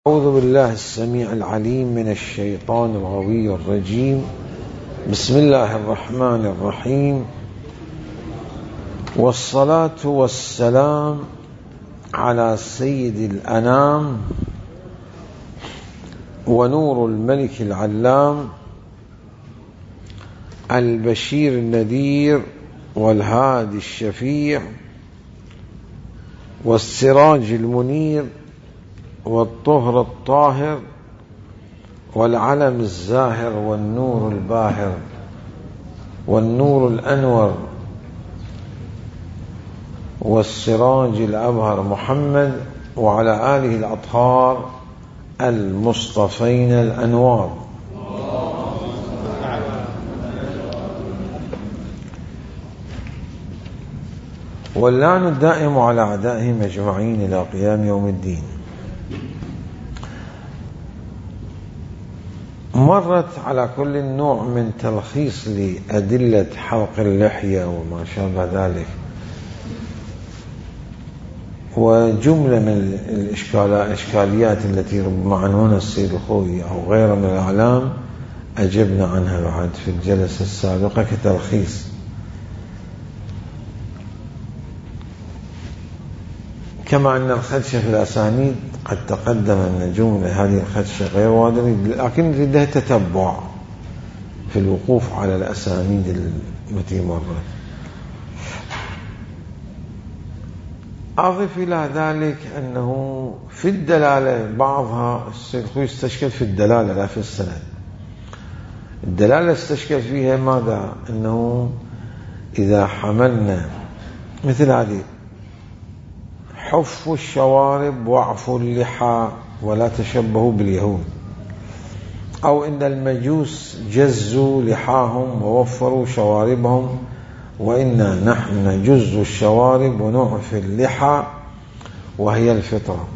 أعوذ بالله السميع العليم من الشيطان الغوي الرجيم. بسم الله الرحمن الرحيم، والصلاة والسلام على سيد الأنام ونور الملك العلام البشير النذير والهادي الشفيع والسراج المنير والطهر الطاهر والعلم الزاهر والنور الباهر والنور الأنور والسراج الأبهر محمد وعلى آله الأطهار المصطفين الأنوار. واللعن الدائم على أعدائهم أجمعين إلى قيام يوم الدين. مرت على كل نوع من تلخيص لأدلة حلق اللحية وما شابه ذلك، وجملة من الإشكاليات التي ربما عنونها السيد الخوئي أو غيره من الأعلام أجبنا عنها بعد في الجلسة السابقة كتلخيص. كما أن الخدشة في الأسانيد قد تقدم أن جملة هذه الخدشة غير واردة، لكن لديها تتبع في الوقوف على الأسانيد التي مرت. أضف إلى ذلك أنه في الدلالة بعضها السيد الخوئي استشكل في الدلالة لا في السند. الدلالة استشكل فيها ماذا؟ أنه إذا حملنا مثل هذه حفوا الشوارب واعفوا اللحى ولا تشبهوا باليهود، أو إن المجوس جزوا لحاهم ووفروا شواربهم وإنا نحن نجز الشوارب ونعفي اللحى وهي الفطرة.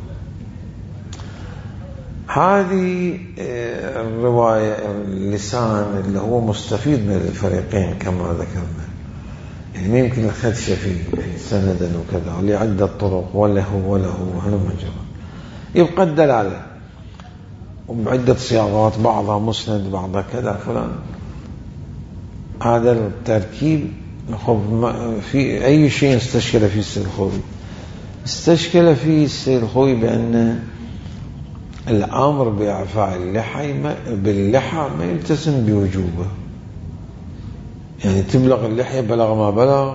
هذه الرواية اللسان اللي هو مستفيد من الفريقين كما ذكرنا، يعني ما يمكن الخدشة فيه سندا وكذا ولعدة طرق وله وهلم جرى. يبقى الدلالة وبعدة صياغات، بعضها مسند بعضها كذا فلان. هذا التركيب في أي شيء استشكل فيه السيد الخوئي. استشكل فيه السيد الخوئي بأن الأمر بإعفاء باللحى ما يلتزم بوجوبه، يعني تبلغ اللحية بلغ ما بلغ.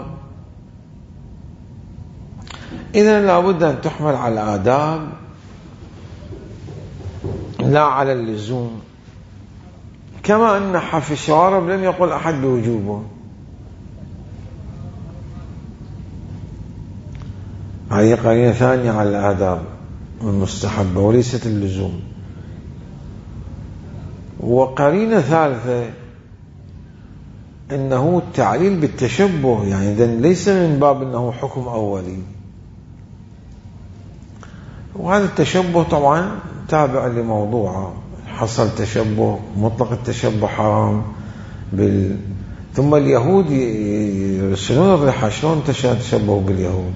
إذن لابد أن تحمل على الآداب لا على اللزوم. كما أن حف الشوارب لم يقل أحد بوجوبه، هذه قرينة ثانية على الآداب المستحبة وليست اللزوم. وقرينة ثالثة إنه التعليل بالتشبه، يعني إذن ليس من باب إنه حكم أولي. وهذا التشبه طبعا تابع لموضوعه، حصل تشبه مطلق، التشبه حرام ثم اليهود يرسلون الرحى، شلون تشبهوا باليهود؟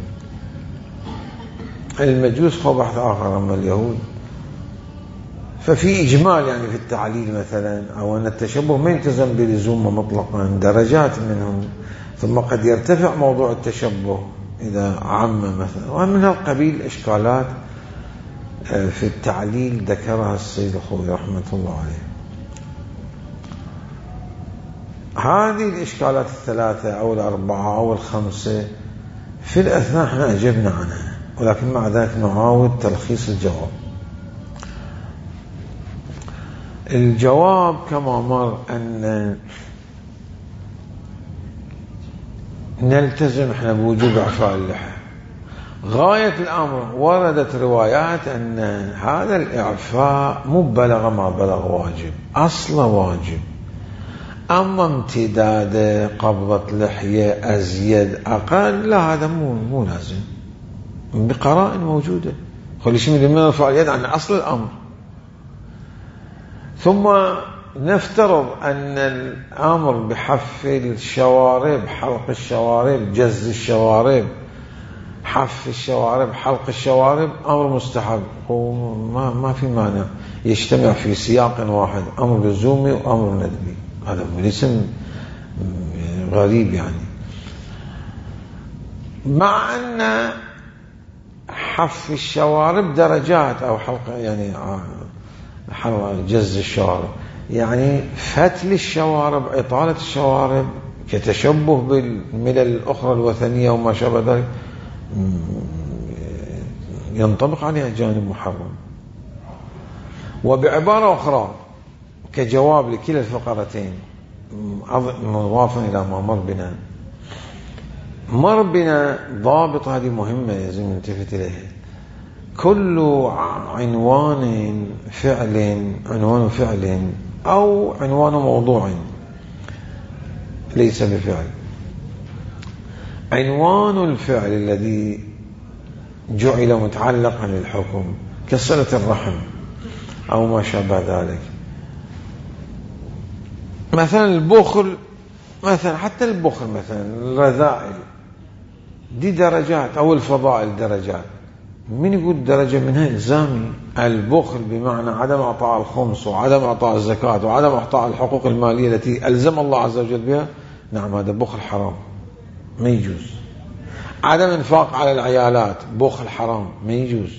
المجوس هو بحث آخر، أما اليهود ففي إجمال يعني في التعليل مثلا، أو أن التشبه ما يلتزم بلزوم مطلقا، درجات منه، ثم قد يرتفع موضوع التشبه إذا عم مثلا. ومن القبيل إشكالات في التعليل ذكرها السيد الخوئي رحمة الله عليه. هذه الإشكالات الثلاثة أو الأربعة أو الخمسة في الأثناء احنا أجبنا عنها، ولكن مع ذلك نعاود تلخيص الجواب. الجواب كما مر أن نلتزم احنا بوجوب إعفاء اللحى. غاية الأمر وردت روايات أن هذا الإعفاء مو بلغ ما بلغ واجب، أصلا واجب. أما امتداد قبضة لحية أزيد أقل لا، هذا مو لازم بقرائن موجودة. خلي شيء من يرفع اليد عن أصل الأمر. ثم نفترض أن الأمر بحف الشوارب، حلق الشوارب، جز الشوارب، حف الشوارب، حلق الشوارب أمر مستحب، وما في مانع يجتمع في سياق واحد، أمر لزومي وأمر ندبي. هذا الاسم غريب يعني. مع أن حف الشوارب درجات، أو حلق يعني جز الشوارب، يعني فتل الشوارب، إطالة الشوارب كتشبه بالملل الأخرى الوثنية وما شابه ذلك، ينطبق عليها جانب محرم. وبعبارة أخرى كجواب لكلا الفقرتين، مضافا إلى ما مر بنا ضابط، هذه مهمة لازم نلتفت إليها. كل عنوان فعل أو عنوان موضوع ليس بفعل، عنوان الفعل الذي جعل متعلقا للحكم كصلة الرحم أو ما شابه ذلك. مثلا البخل، مثلا حتى البخل، مثلا الرذائل دي درجات، أو الفضائل درجات. من يقول درجة منها إلزامي؟ البخل بمعنى عدم إعطاء الخمس وعدم إعطاء الزكاة وعدم إعطاء الحقوق المالية التي ألزم الله عز وجل بها، نعم هذا بخل حرام ما يجوز. عدم انفاق على العيالات بخل حرام ما يجوز.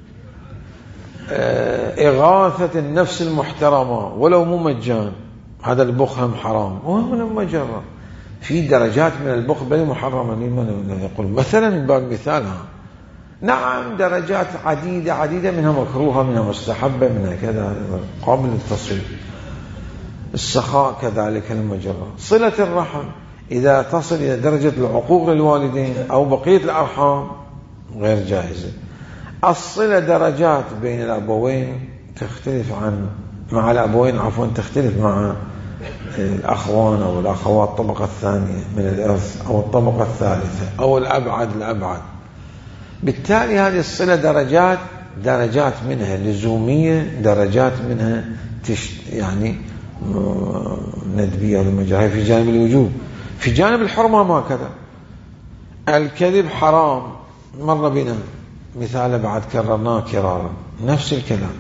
إغاثة النفس المحترمة ولو مو مجان، هذا البخل حرام ومن المجرة. في درجات من البخل بل محرمة، لمن يقول مثلا من باب مثالها، نعم درجات عديدة منها مكروهة، منها مستحبة، منها كذا قابل للتصوير. السخاء كذلك المجرة. صلة الرحم إذا تصل إلى درجة العقوق للوالدين أو بقية الأرحام غير جائزة. الصلة درجات بين الأبوين تختلف مع الأبوين تختلف مع الأخوان أو الأخوات الطبقة الثانية من الإرث، أو الطبقة الثالثة، أو الأبعد. بالتالي هذه الصلة درجات منها لزومية، درجات منها يعني ندبية والمجاهي في جانب الوجوب. في جانب الحرمة ما كذا. الكذب حرام، مر بنا مثال بعد كررناه كرارا، نفس الكلام.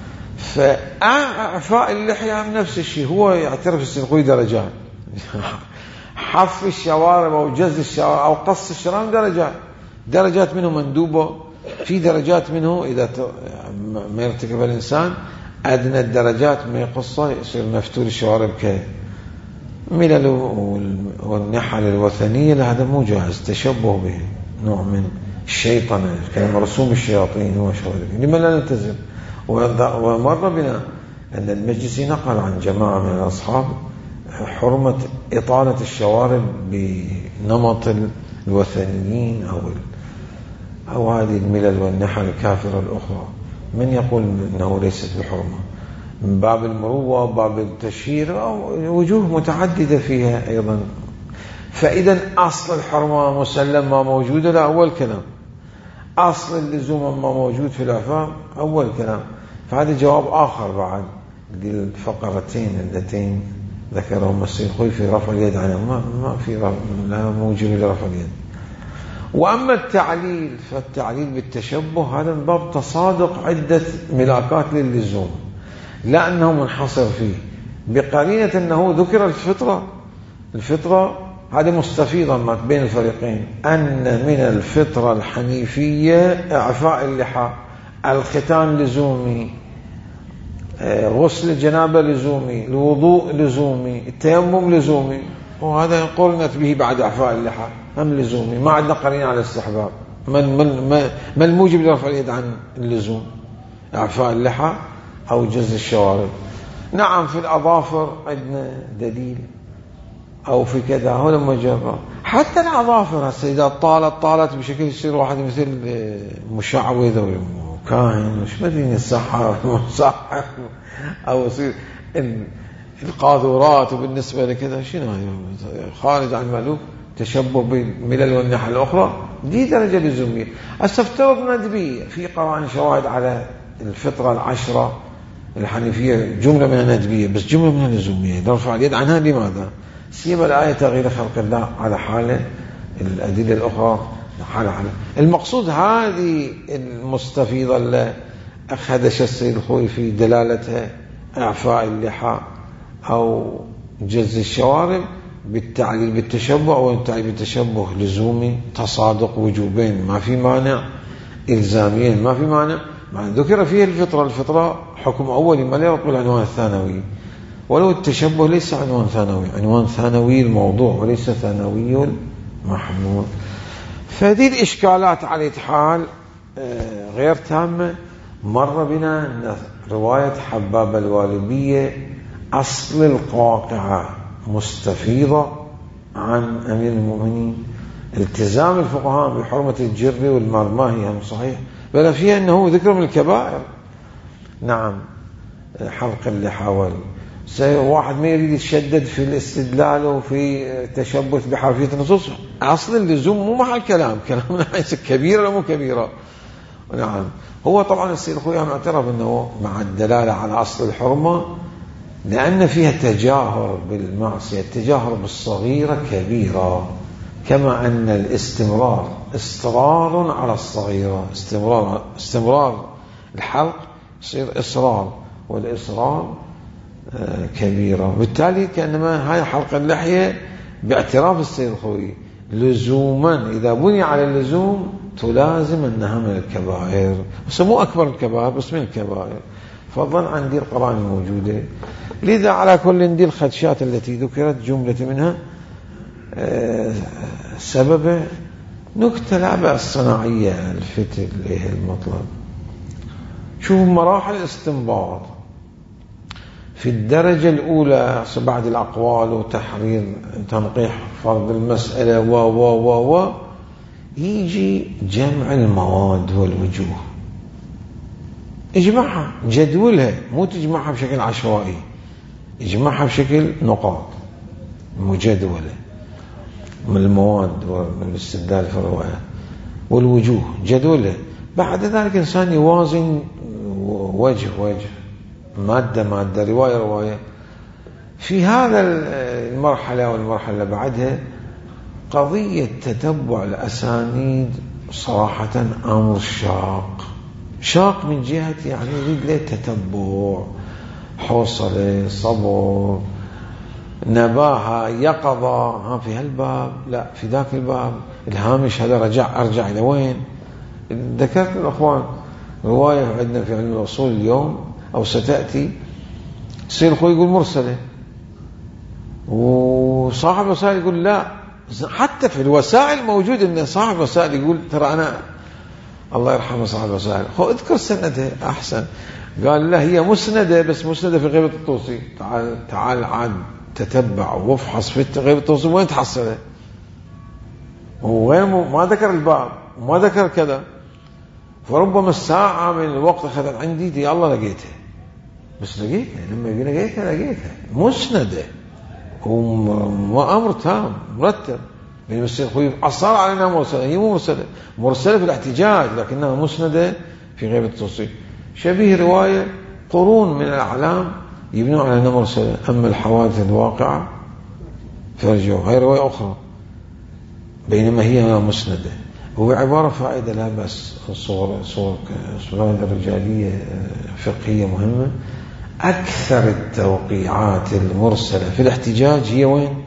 فإعفاء اللحية نفس الشيء، هو يعترف السنقوي درجات. حف الشوارب أو جز الشوارب أو قص الشرام درجات منه مندوبة، في درجات منه إذا ما يرتكب الإنسان أدنى الدرجات ما يقصه يصير مفتول الشوارب كملل والنحل الوثنية. هذا مو جائز، تشبه به، نوع من الشيطنة كمرسوم الشياطين وشغله. لما لا نلتزم؟ ومر بنا أن المجلسي نقل عن جماعة من الأصحاب حرمة إطالة الشوارب بنمط الوثنيين أو هذه الملل والنحل الكافرة الأخرى. من يقول أنه ليست بحرمة؟ من باب المروة، باب التشهير، أو وجوه متعددة فيها أيضا. فإذا أصل الحرمة مسلم ما موجود، لا أول كلام. أصل اللزوم ما موجود في الأفعال أول كلام. فهذا جواب آخر بعد للفقرتين اللتين ذكرهم السيخوي في رفع اليد عنه. ما في لا موجب لرفع اليد. وأما التعليل فالتعليل بالتشبه هذا من باب تصادق عدة ملاكات للزوم، لا أنه منحصر فيه، بقرينة أنه ذكر الفطرة هذه مستفيضة بين الفريقين، أن من الفطرة الحنيفية إعفاء اللحى، الختان لزومي، غسل الجنابة لزومي، الوضوء لزومي، التيمم لزومي، وهذا قرنت به بعد إعفاء اللحى هم لزومي. ما عندنا قرينة على الاستحباب. ما الموجب لرفع اليد عن اللزوم؟ إعفاء اللحى أو جز الشوارب. نعم في الأظافر عندنا دليل، أو في كذا، هذا مجرد. حتى الأظافر هسه إذا طالت بشكل يصير واحد مثل مشعوذ أو كاهن مش مدري الصحة أو يصير القاذورات. وبالنسبة لكذا شنو خارج عن مألوف، تشبه بالملل والنحل الأخرى، دي درجة لزومية. أستفترض ندبية في قرائن شواهد على الفطرة العشرة الحنيفية، جملة منها ندبية بس جملة منها لزومية، نرفع اليد عنها. لماذا؟ سيما الآية تغيير خلق الله على حاله، الأدلة الأخرى المقصود هذه المستفيضة اللي أخدش السيد الخوئي في دلالتها إعفاء اللحى أو جز الشوارب بالتعليل بالتشبه أو التعليل بالتشبه لزومي تصادق وجوبين ما في مانع، إلزاميين ما في مانع، مع ذكر فيه الفطرة حكم أولي ما لا يطلب العنوان الثانوي، ولو التشبه ليس عنوان ثانوي، عنوان ثانوي الموضوع وليس ثانوي المحمول. فهذه الإشكالات على حال غير تامة. مر بنا أن رواية حباب الوالبية أصل الواقعة مستفيضة عن أمير المؤمنين، التزام الفقهاء بحرمة الجر والمرماه هم صحيح، بل فيها أنه ذكر من الكبائر. نعم، حلق اللحى. واحد ما يريد يتشدد في الاستدلال وفي تشبث بحرفية النصوص، أصل اللزوم مو محل كلامنا ليس كبيرة ولا مو كبيرة. نعم، هو طبعا السيد الخوئي معترف أنه مع الدلالة على أصل الحرمة لأن فيها تجاهر بالمعصية، التجاهر بالصغيرة كبيرة، كما أن الاستمرار إصرار على الصغيرة، استمرار الحلق يصير إصرار، والإصرار كبيرة. وبالتالي كأنما هاي حلق اللحية باعتراف السيد الخوئي لزوما إذا بني على اللزوم تلازم أنها من الكبائر، بس مو أكبر الكبائر بس من الكبائر، فضلا عن دي القرآن الموجودة. لذا على كل دي الخدشات التي ذكرت جملة منها سبب نكتة العبء الصناعية الفتل إليه المطلب. شوف مراحل الاستنباط في الدرجة الأولى بعد الأقوال وتحرير تنقيح فرض المسألة و يجي جمع المواد والوجوه، اجمعها جدولها، مو تجمعها بشكل عشوائي، اجمعها بشكل نقاط مجدولة من المواد ومن الاستدلال في الرواية والوجوه جدولة. بعد ذلك إنسان يوازن وجه مادة رواية. في هذا المرحلة والمرحلة اللي بعدها قضية تتبع الأسانيد صراحة أمر شاق من جهة يعني يريد له تتبع، حوصلة، صبر، نباهة، يقظة. في هالباب لا، في ذاك الباب الهامش هذا أرجع إلى وين؟ ذكرت الأخوان رواية عندنا في علم الأصول اليوم أو ستأتي، السيد الخوئي يقول مرسلة، وصاحب الوسائل يقول لا. حتى في الوسائل موجود أن صاحب الوسائل يقول ترى أنا الله يرحمه صاحب الوسائل اذكر سندها أحسن، قال لا هي مسندة، بس مسندة في غيبة الطوسي. تعال عاد تتبع وافحص في غيبة الطوسي وين تحصلها، وغير ما ذكر الباب وما ذكر كذا، فربما الساعة من الوقت أخذت عندي دي الله لقيتها، بس لقيتها لما لقيتها مسندة وأمر تام مرتب. يعني السيد الخوئي أصر على أنها مرسلة، هي مو مرسلة في الاحتجاج لكنها مسندة في غيبة الطوسي. شبيه رواية قرون من الأعلام يبنون على أنها مرسلة، أما الحوادث الواقعة فرجعوا هاي رواية أخرى بينما هي مسندة. هو عبارة فائدة لا بس صور الرجالية فقهية مهمة. أكثر التوقيعات المرسلة في الاحتجاج هي وين؟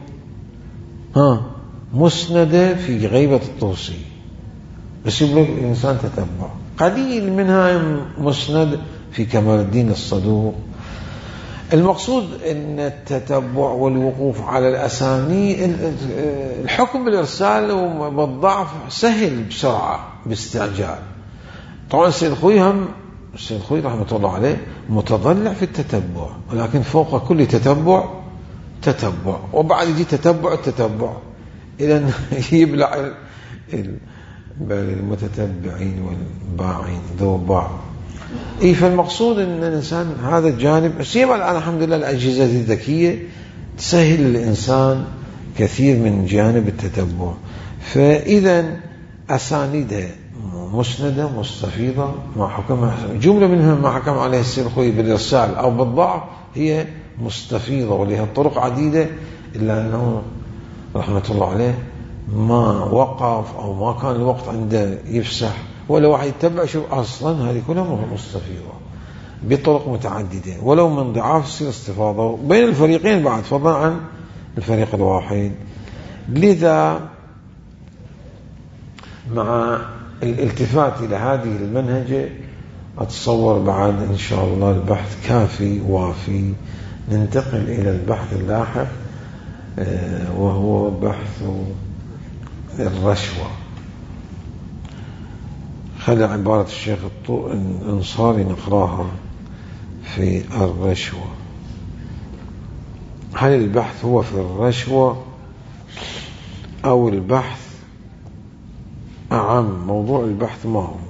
مسندة في غيبة الطوسي، بس يبلغ الإنسان تتبع. قليل منها مسند في كمال الدين الصدوق. المقصود أن التتبع والوقوف على الأسانيد، الحكم بالإرسال وبالضعف سهل بسرعة باستعجال. طبعا السيد الخوئي رحمة الله عليه متضلع في التتبع، ولكن فوق كل تتبع وبعد يجي التتبع إلى أن يبلع المتتبعين والباعين ذو باع. فالمقصود أن الإنسان هذا الجانب سيما الآن الحمد لله الأجهزة الذكية تسهل للإنسان كثير من جانب التتبع. فإذا أسانيدها مسندة مستفيضة ما حكم جملة منها ما حكم عليه السيد الخوئي بالإرسال أو بالضعف هي مستفيضة ولها طرق عديدة، إلا أنه رحمة الله عليه ما وقف أو ما كان الوقت عنده يفسح ولا واحد يتبع، شوف أصلا هذه كلها مستفيضة بطرق متعددة، ولو من ضعاف يصير استفاضة بين الفريقين بعد، فضلا عن الفريق الواحد. لذا مع الالتفات إلى هذه المنهجة أتصور بعد إن شاء الله البحث كافي وافي. ننتقل إلى البحث اللاحق وهو بحث الرشوة. خلي عبارة الشيخ الأنصاري نقراها في الرشوة. هل البحث هو في الرشوة أو البحث أعم؟ موضوع البحث ما هو؟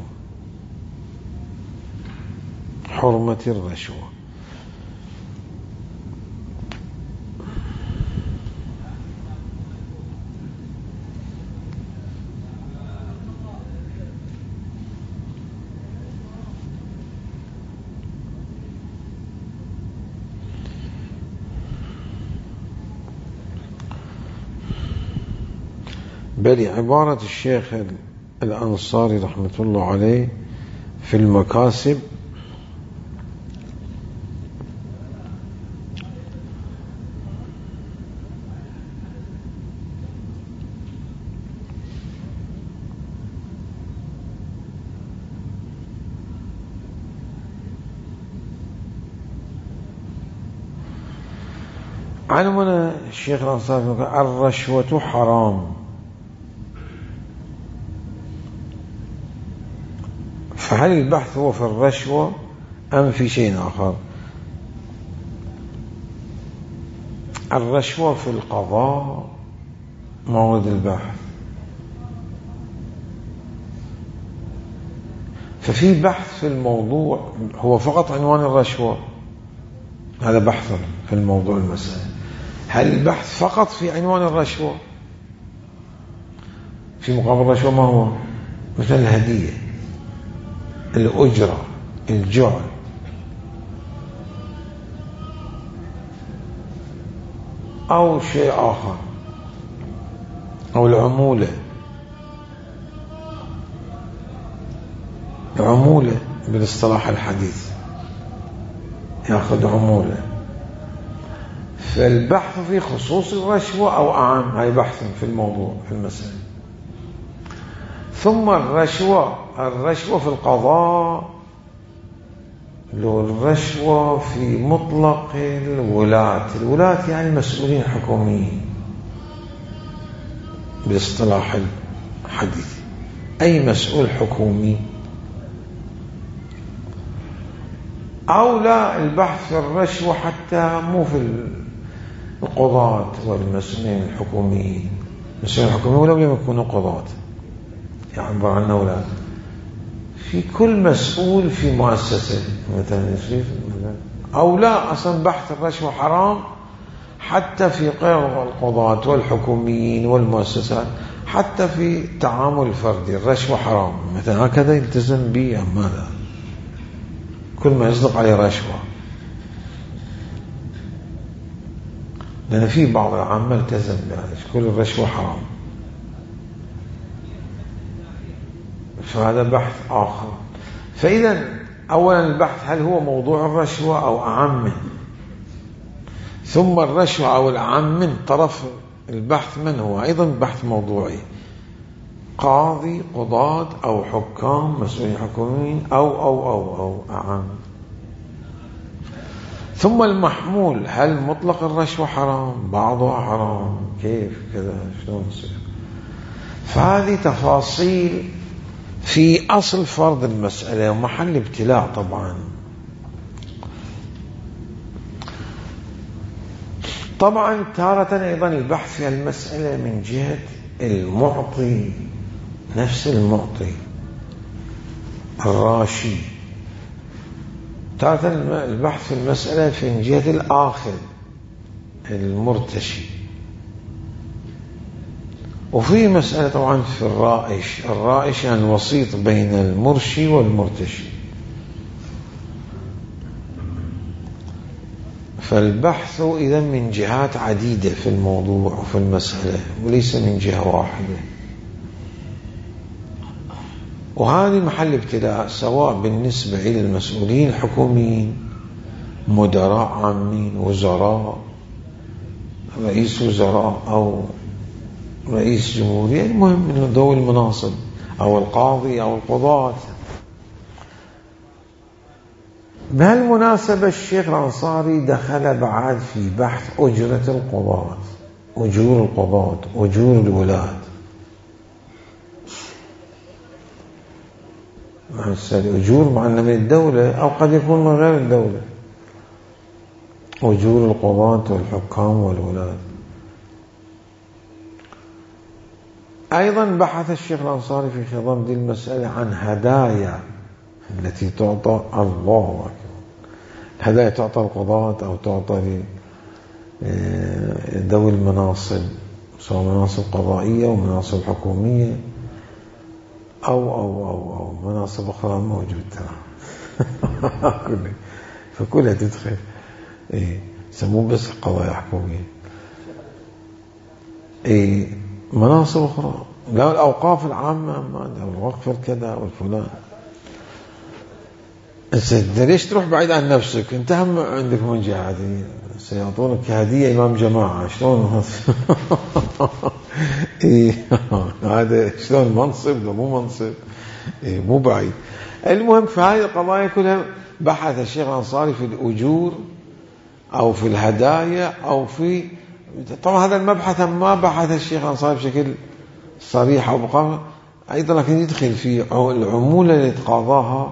حرمة الرشوة. بل عبارة الشيخ الأنصاري رحمة الله عليه في المكاسب علمنا الشيخ الأنصاري الرشوة حرام. فهل البحث هو في الرشوة أم في شيء آخر؟ الرشوة في القضاء مورد البحث، ففي بحث في الموضوع هو فقط عنوان الرشوة، هذا بحث في الموضوع المسألة. هل البحث فقط في عنوان الرشوة؟ في مقابل الرشوة ما هو؟ مثل الهدية، الأجرة، الجعل، أو شيء آخر، أو العمولة. العمولة بالاصطلاح الحديث يأخذ عمولة. فالبحث في خصوص الرشوة أو أعم، هاي بحث في الموضوع في المسألة. ثم الرشوة في القضاء، لو الرشوة في مطلق الولاة يعني مسؤولين حكوميين بالاصطلاح الحديث، أي مسؤول حكومي. أو لا، البحث في الرشوة حتى مو في القضاة والمسؤولين الحكوميين، المسؤولين الحكوميين ولو لم يكونوا قضاة يعبر عنه ولا، في كل مسؤول في مؤسسة مثلا. أو لا، أصلا بحث الرشوة حرام حتى في غير القضاة والحكوميين والمؤسسات، حتى في التعامل الفردي الرشوة حرام مثلا، هكذا يلتزم به أم ماذا؟ كل ما يصدق عليه رشوة، لأن في بعض العامة التزم بهذا، كل الرشوة حرام. فهذا بحث آخر. فإذا أولا البحث هل هو موضوع الرشوة أو أعم منه، ثم الرشوة أو الأعم من طرف البحث من هو، أيضا بحث موضوعي، قاضي، قضاة، أو حكام، مسؤولين حكوميين، أو أعم. ثم المحمول، هل مطلق الرشوة حرام، بعضها حرام، كيف كذا، شلون يصير؟ فهذه تفاصيل في أصل فرض المسألة ومحل ابتلاء طبعا. طبعا تارة أيضا البحث في المسألة من جهة المعطي، نفس المعطي الراشي. تارة البحث في المسألة من جهة الآخذ المرتشي. وفي مسألة طبعا في الرائش يعني الوسيط بين المرشي والمرتشي. فالبحث إذا من جهات عديدة في الموضوع وفي المسألة وليس من جهة واحدة، وهذا محل ابتلاء سواء بالنسبة إلى المسؤولين الحكوميين، مدراء عامين، وزراء، رئيس وزراء أو رئيس جمهورية، المهم من ذوي المناصب، أو القاضي أو القضاة. بهالمناسبة الشيخ الأنصاري دخل بعد في بحث أجرة القضاة، أجور القضاة، أجور الولاة. أجور معنا من الدولة أو قد يكون من غير الدولة، أجور القضاة والحكام والولاة. أيضا بحث الشيخ الأنصاري في خضم دي المسألة عن هدايا التي تعطى الله أكبر، الهدايا تعطى القضاة أو تعطى ذوي المناصب، سواء مناصب قضائية ومناصب حكومية أو مناصب أخرى موجودة فكلها تدخل يسموه بس قضايا حكومية، مناصب أخرى، لا الأوقاف العامة ما الوقف الكذا والفلان. أنت ليش تروح بعيد عن نفسك؟ أنت هم عندك من جهة هذه سيعطونك هدية إمام جماعة، شلون هذا شلون منصب ده مو منصب، مو بعيد. المهم في هذه القضايا كلها بحث الشيخ الأنصاري في الأجور أو في الهدايا أو في، طبعا هذا المبحث ما بحث الشيخ الأنصاري بشكل صريح أو بقى أيضا، لكن يدخل في العمولة اللي يتقاضاها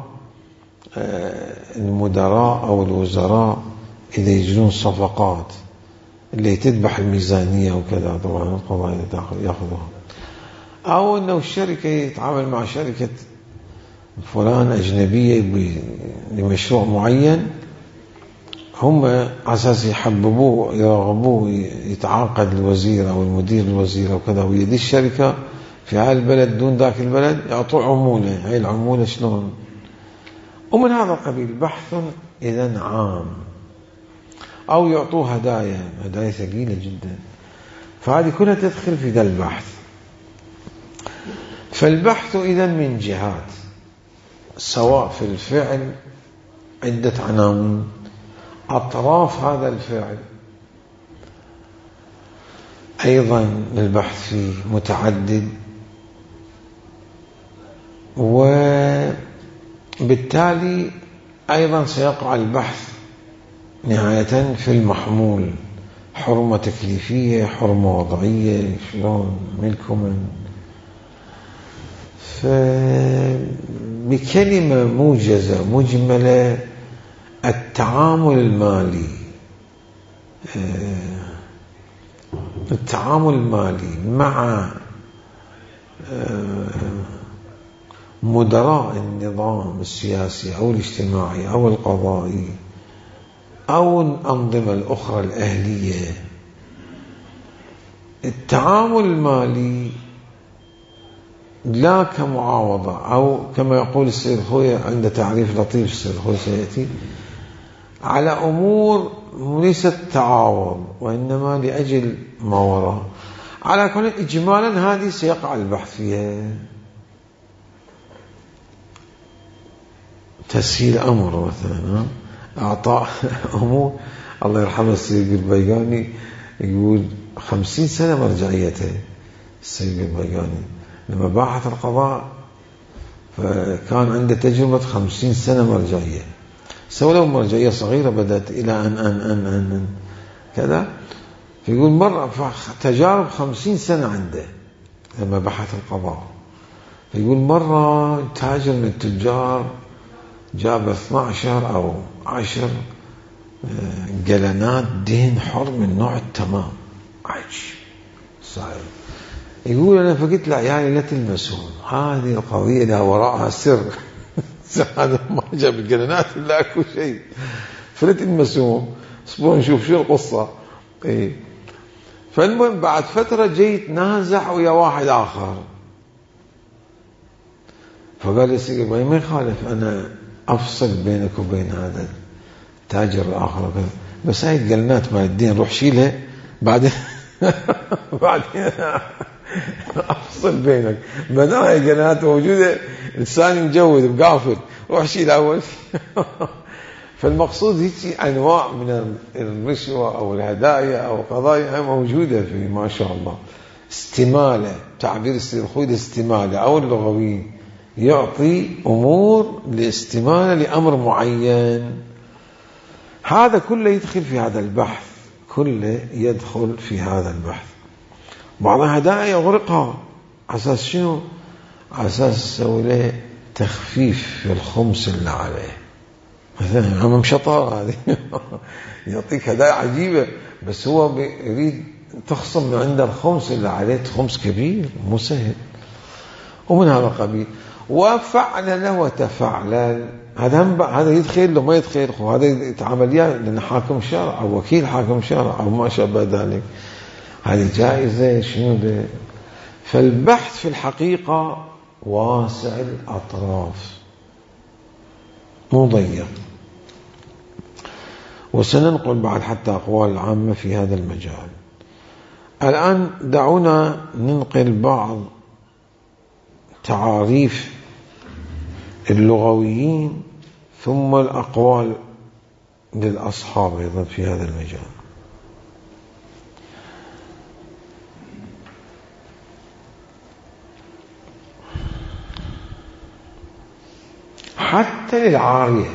المدراء أو الوزراء إذا يجرون صفقات اللي تذبح الميزانية وكذا، طبعا القضايا يأخذها، أو أنه الشركة يتعامل مع شركة فلان أجنبية لمشروع معين، هم على أساس يحببوه يرغبوه يتعاقد الوزير أو المدير الوزير أو كذا ويدي الشركة في هذا البلد دون ذاك البلد، يعطوا عمولة. هاي العمولة شلون؟ ومن هذا القبيل بحث إذن عام، أو يعطوه هدايا ثقيلة جدا، فهذه كلها تدخل في ذا البحث. فالبحث إذن من جهات، سواء في الفعل عدة عناوين، أطراف هذا الفعل أيضا البحث فيه متعدد، وبالتالي أيضا سيقع البحث نهاية في المحمول، حرمة تكليفية، حرمة وضعية، شلون ملك من. فبكلمة موجزة مجملة، التعامل المالي مع مدراء النظام السياسي أو الاجتماعي أو القضائي أو الأنظمة الأخرى الأهلية، التعامل المالي لا كمعاوضة، أو كما يقول السيد خويا عند تعريف لطيف السيد خويا سيأتي، على أمور ليست تعاوض وإنما لأجل ما وراء. على كل إجمالا هذه سيقع البحث فيها. تسهيل أمر مثلا، أعطاء أمور. الله يرحمه السيد البيقاني يقول 50 سنة مرجعيته السيد البيقاني لما باحث القضاء، فكان عنده تجربة 50 سنة مرجعية، سوى له مرجعية صغيرة بدأت إلى أن كذا. فيقول مرة تجارب 50 سنة عنده لما بحث القضاء. فيقول مرة تاجر من التجار جاب 12 أو 10 جلنات دهن حر من نوع التمام، عجيب صحيح. يقول أنا فقلت لعيالي لا تلمسهم، هذه القضية لها وراءها سر هذا ما جاب الجلنات إلا أكو شيء، فلا تلمسهم، اصبروا نشوف شو القصة. فالمهم بعد فترة جيت نازع ويا واحد آخر، فقال لي سيدي ما يخالف أنا أفصل بينك وبين هذا التاجر الآخر. بس هاي القلنات مال الدين روح شيلها بعدين بعدين أفصل بينك، ما دام هاي القلنات موجودة لساني مجود بقافل، روح شيل أول. فالمقصود هيك أنواع من الرشوة أو الهدايا أو قضايا موجودة في ما شاء الله. استمالة، تعبير السيد الخوئي استمالة أو اللغوي يعطي أمور لاستمالة لأمر معين. هذا كله يدخل في هذا البحث، كله يدخل في هذا البحث. بعض هدايا يغرقها على أساس شنو؟ على أساس يسوي له تخفيف في الخمس اللي عليه. مثلا عم مشطار هذه يعطيك هدايا عجيبة، بس هو يريد تخصم من عنده الخمس اللي عليه، خمس كبير مو سهل. ومن هذا القبيل. وفعل وتفعلل، هذا يدخل له ما يدخل، هذا يتعامل لأنه حاكم شرع أو وكيل حاكم شرع أو ما شابه ذلك، هذه جائزة شنو ده. فالبحث في الحقيقة واسع الأطراف مو ضيق. وسننقل بعد حتى أقوال العامة في هذا المجال. الآن دعونا ننقل بعض تعاريف اللغويين ثم الأقوال للأصحاب أيضا في هذا المجال. حتى للعارية،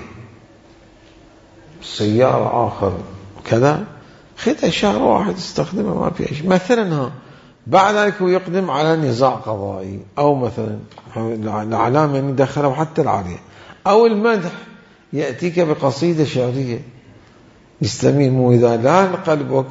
سيارة آخر كذا خذها شهر واحد استخدمها ما في شيء. مثلا بعد ذلك هو يقدم على نزاع قضائي، أو مثلا العلامة يعني دخله حتى العارية، أو المدح يأتيك بقصيدة شعرية يستميل مو إذا لا قلبك.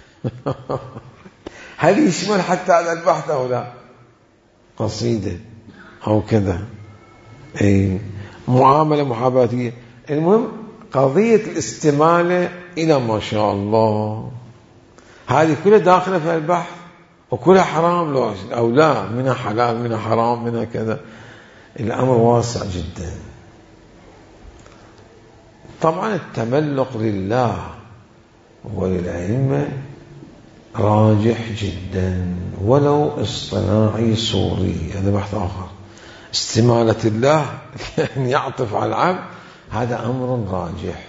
هل يشمل حتى على البحث أو لا؟ قصيدة أو كذا، أي معاملة محاباتية. المهم قضية الاستمالة إلى ما شاء الله هذه كلها داخلة في البحث، وكلها حرام أو لا، منها حلال منها حرام منها كذا. الأمر واسع جدا. طبعا التملق لله وللأئمة راجح جدا ولو اصطناعي صوري، هذا بحث آخر. استمالة الله أن يعطف على العبد هذا أمر راجح.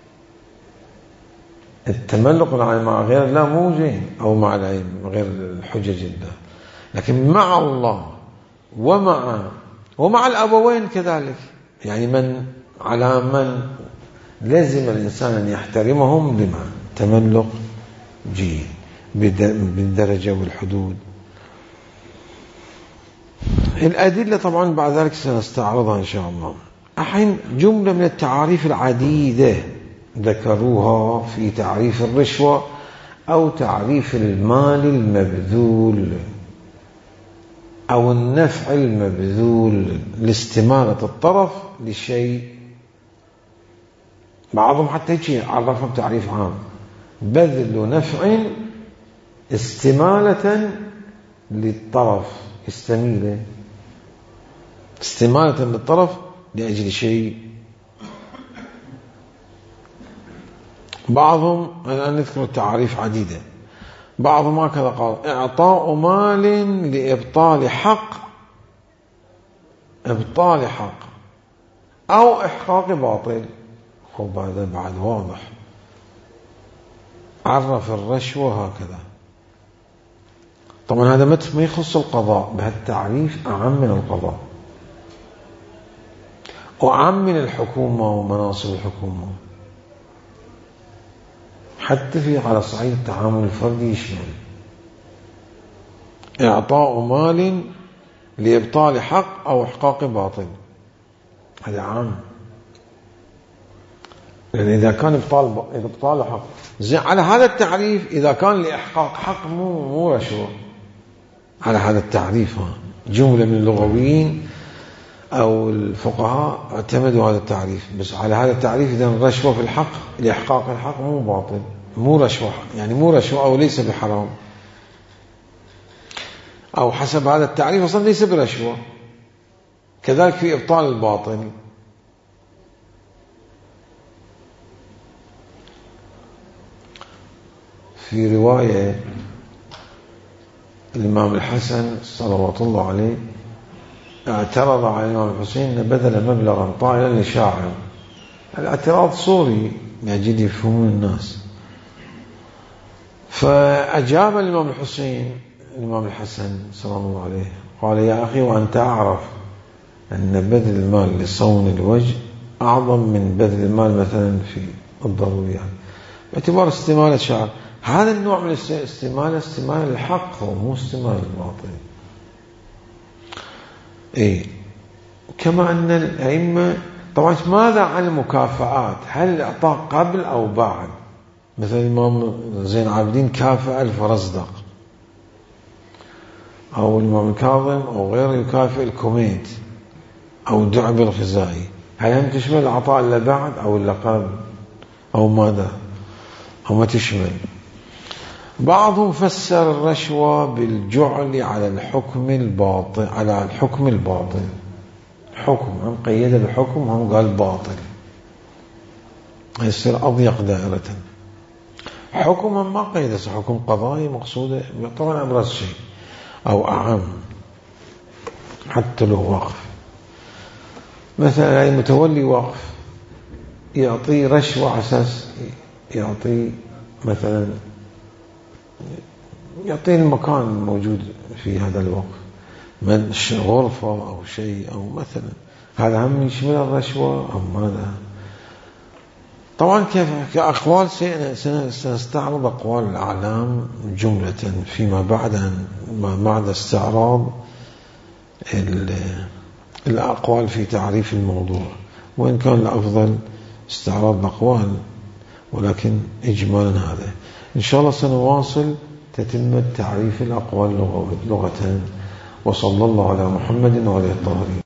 التملق مع غير الله مو زين، أو مع العلم غير حجج الله، لكن مع الله ومع الأبوين كذلك، يعني من على من لازم الإنسان أن يحترمهم لما تملق جيد بالدرجة والحدود. الأدلة طبعا بعد ذلك سنستعرضها إن شاء الله. الحين جملة من التعاريف العديدة ذكروها في تعريف الرشوة أو تعريف المال المبذول أو النفع المبذول لاستمالة الطرف لشيء. بعضهم حتى يجي عرفهم تعريف عام: بذل نفع استمالة للطرف، استمالة للطرف لأجل شيء. بعضهم الآن نذكر التعاريف عديدة. بعضهم هكذا قال: إعطاء مال لإبطال حق أو إحقاق باطل. خب هذا بعد واضح، عرف الرشوة هكذا. طبعا هذا ما يخص القضاء، بهالتعريف أعم من القضاء وأعم من الحكومة ومناصب الحكومة، حتى في على صعيد التعامل الفردي يشمل. إعطاء مال لإبطال حق أو إحقاق باطل، هذا عام. لأن إذا كان إبطال حق على هذا التعريف، إذا كان لإحقاق حق مو رشوة على هذا التعريف. جملة من اللغويين أو الفقهاء اعتمدوا هذا التعريف، بس على هذا التعريف إذا الرشوة في الحق لإحقاق الحق مو باطل، مو رشوة، يعني مو رشوة أو ليس بحرام، أو حسب هذا التعريف أصلا ليس برشوة. كذلك في إبطال الباطل. في رواية الإمام الحسن صلوات الله عليه اعترض على الإمام الحسين أن بذل مبلغا طائلا لشاعر. الاعتراض صوري يجد يفهمون الناس. فأجاب الإمام الحسن صلى الله عليه قال: يا أخي، وأنت أعرف أن بذل المال لصون الوجه أعظم من بذل المال مثلا في الضروريات، باعتبار استمالة شعر. هذا النوع من الاستمالة استمالة الحق ومو استمالة الباطل. كما أن الأئمة طبعا ماذا عن المكافآت؟ هل الإعطاء قبل أو بعد؟ مثلا الإمام زين العابدين كافأ الفرزدق، أو الإمام الكاظم أو غيره يكافئ الكوميت أو دعب الخزائي. هل هم تشمل العطاء إلا بعد أو إلا قبل أو ماذا؟ أو ما تشمل؟ بعضهم فسر الرشوة بالجعل على الحكم الباطل، حكم هم قيد بحكم، هم قال باطل، يصير أضيق دائرة. حكم هم ما قيد، حكم قضائي مقصودة طبعا أبرز شيء أو أعم حتى له وقف. مثلا أي متولي وقف يعطي رشوة على أساس يعطي مثلا يعطي المكان الموجود في هذا الوقف من غرفة أو شيء أو مثلا، هذا هم يشمل الرشوة أو ماذا؟ طبعا كأقوال سنستعرض أقوال الأعلام جملة فيما بعد استعراض الأقوال في تعريف الموضوع، وإن كان الأفضل استعراض الأقوال، ولكن إجمالا هذا إن شاء الله سنواصل تتمة تعريف الأقوال لغة. وصلى الله على محمد وعلى الطاهرين.